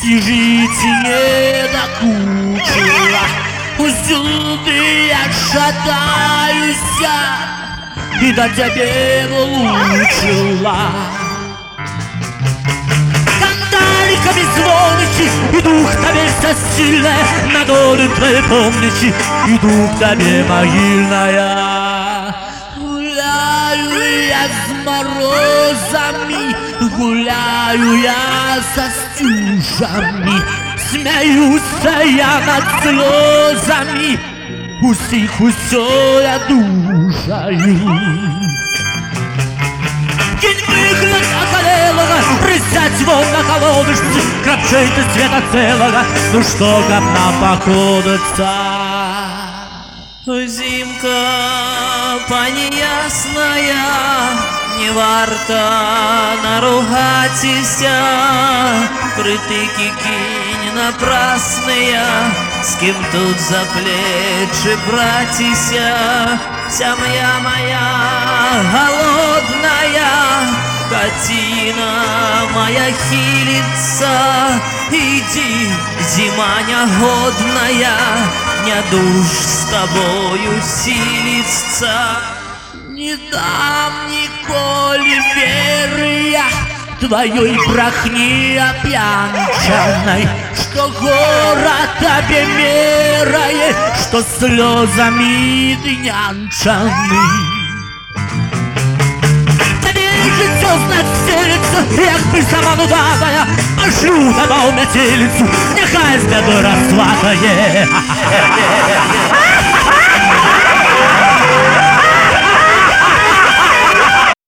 и жить не докучила. Усюды я шатаюсь, и до тебе влучила. Кандаликами звоничи, иду к тебе всесильная, на долю твоей помничи, иду к тебе могильная. Гуляю я с морозами, гуляю я со стюжами, смеюсь я над слезами, усиху все я душаю. Кинь выхлад околелого, присядь вон на колодочке, крапчей ты света целого, ну что как нам походиться? Зимка, пані ясная, не варто наругатися, критики кинь напрасные, с кем тут за плечи братися. Сям'я моя голодная, катина моя хилится, иди, зима негодная, не душ с тобою силится. Не дам николи веры я твоей брахни опьянчанной, что город обемерает, что слезами ты нянчаны. Тебе же все знать селится, якби сама нудатая, пошлю тебе у метелицу, нехай з тебе розсватає.